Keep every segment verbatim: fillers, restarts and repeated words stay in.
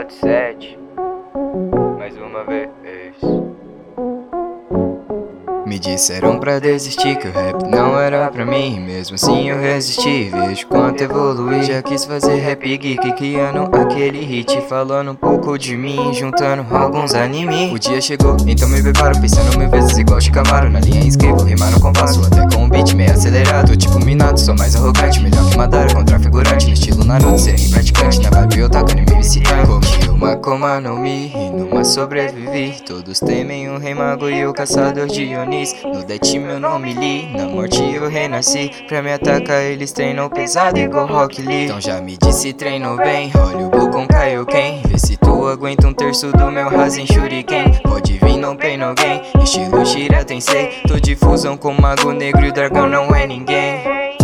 quatro sete. Mais uma vez. Me disseram pra desistir que o rap não era pra mim. Mesmo assim eu resisti, vejo quanto evoluí. Já quis fazer rap geek, criando aquele hit, falando um pouco de mim, juntando alguns anime. O dia chegou, então me preparo, pensando mil vezes igual Shikamaru. Na linha esquivo, rimar no compasso, até com um beat meio acelerado. Tipo Minato, sou mais arrogante, melhor que Madara, contra figurante. No estilo Naruto, serem praticante, na vibe otaku, anime visitante. Comi uma coma no mi, e numa sobrevivi. Todos temem o rei mago e o caçador de Oni. No det meu nome li, na morte eu renasci. Pra me atacar eles treinam pesado igual Rock Lee. Então já me disse treinou bem, olha o Bukon Kaioken. Vê se tu aguenta um terço do meu Rasen Shuriken. Pode vir, não pain no gain, estilo Shira Tensei. Tô de fusão com o Mago Negro e o Dragão não é ninguém.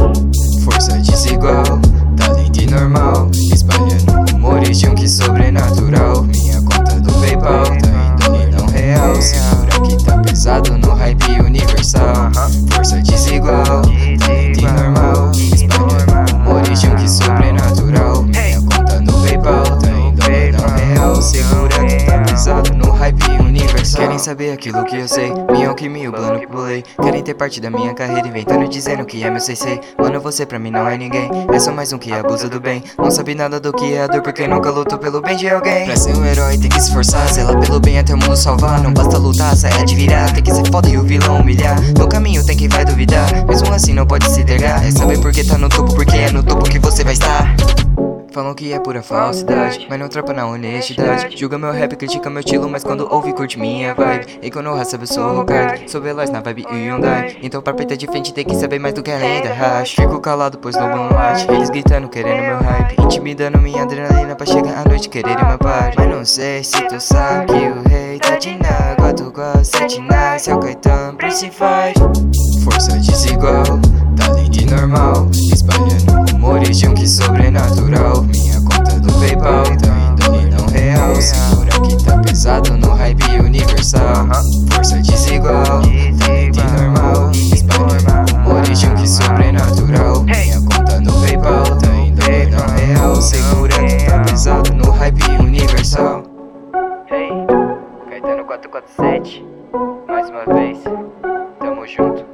Força desigual, talento normal, espalhando rumores de um que sobrenatural. Minha conta do PayPal tá indo e não real. Segura que tá pesado no hype universal. Força desigual, talento normal, espalhando rumores de um que sobrenatural. Minha conta no PayPal tá indo e não real. Segura que tá pesado no hype universal. Querem saber aquilo que eu sei, minha alquimia, o plano que pulei. Querem ter parte da minha carreira, inventando dizendo que é meu sensei. Mano, você pra mim não é ninguém, é só mais um que abusa do bem. Não sabe nada do que é a dor, porque nunca lutou pelo bem de alguém. Pra ser um herói tem que se esforçar, zelar pelo bem até o mundo salvar. Não basta lutar, saia de virar, tem que ser foda e o vilão humilhar. No caminho tem quem vai duvidar, mesmo assim não pode se entregar. É saber porque tá no topo, porque é no topo que você vai estar. Falam que é pura falsidade, mas não trapa na honestidade. Julga meu rap, critica meu estilo, mas quando ouve curte minha vibe. E quando eu sabe eu sou Hokage, sou veloz na vibe Hyundai. Então pra peita de frente tem que saber mais do que além da hash. Fico calado pois não vão late, eles gritando querendo meu hype, intimidando minha adrenalina pra chegar à noite quererem meu party. Mas não sei se tu sabe que o rei tá de nágua, tu gosta de nice, é o Caetano Principais. Força desigual, talento normal, espalhando rumores de um que sobrenatural. Minha conta do PayPal tá indo e não real. Segura que tá pesado no hype universal. Força desigual, talento normal, espalhando rumores de um que sobrenatural. Minha conta no PayPal tá indo e não real. Segura que tá pesado no hype universal. Hey, Caetano quatro quatro sete, mais uma vez, tamo junto.